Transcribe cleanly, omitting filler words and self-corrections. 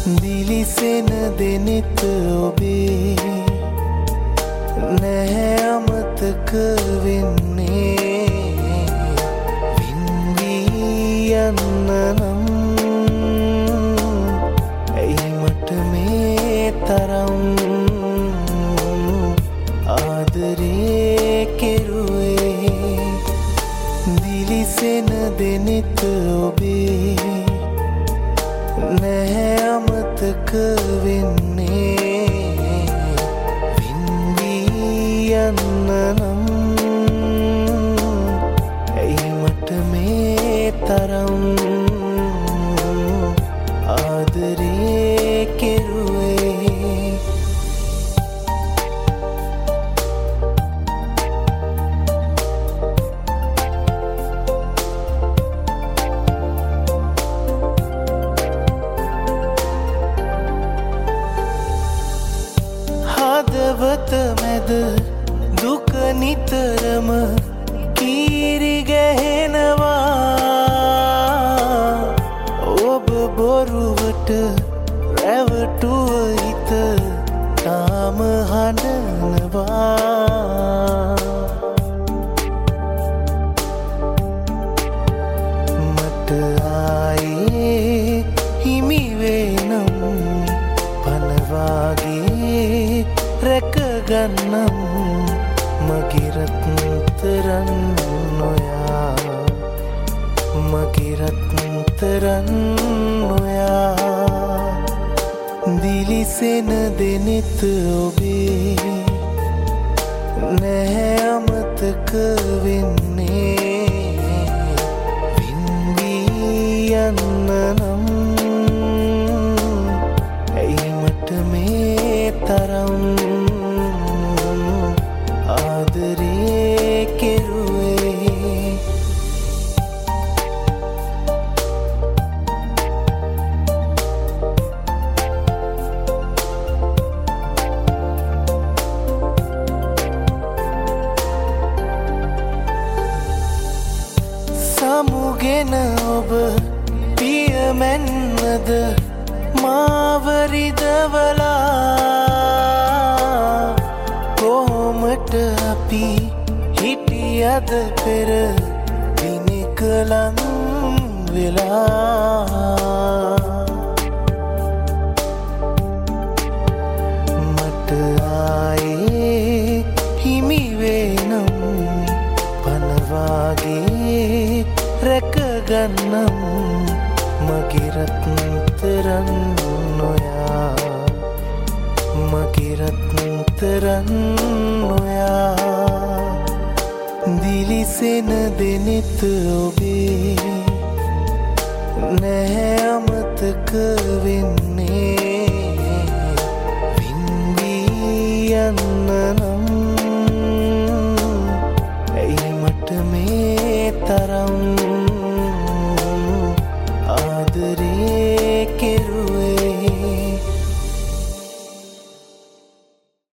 දිලිසෙන දෙනෙත ඔබේ නැහැ අමතක වෙන්නේ වින්වී යන්න නම් ඇයි මට මේ තරම් ආදරේ කෙරුවේ දිලිසෙන දෙනෙත ඔබේ නැහැ අමතක වෙන්නේ වින්වී යන්න නම් ඇයි මට මේ තරම් ආදරේ කෙරුවේ හදවත මැද දුක නිතරම කීරි ගැහෙනවා ඔබ බොරුවට රැවටුව හිත තාම හඬනවා මට ආයේ හිමි වෙනම් පනවාගේ රැකගන්නම් මගේ රත්තරන් නොයා මගේ රත්තරන් නොයා දිලිසෙන දෙනෙත ඔබේ නැහැ අමතක වෙන්නේ වින්වී යන්න නම් ඇයි මට මේ තරම් ආදරේ කෙරුවේ සමුගෙන ඔබ පියමැන්නද මාවරිදවලා කොහොමට අපි හිටියද පෙර දිනක ලං වෙලා මට ආයේ හිමි වෙනම් පනවාගේ රැකගන්නම් මගේ රත්තරන් නොයා මගේ රත්තරන් නොයා දිලිසෙන දෙනෙත ඔබේ නැහැ අමතක වෙන්නේ වින්වී යන්න නම්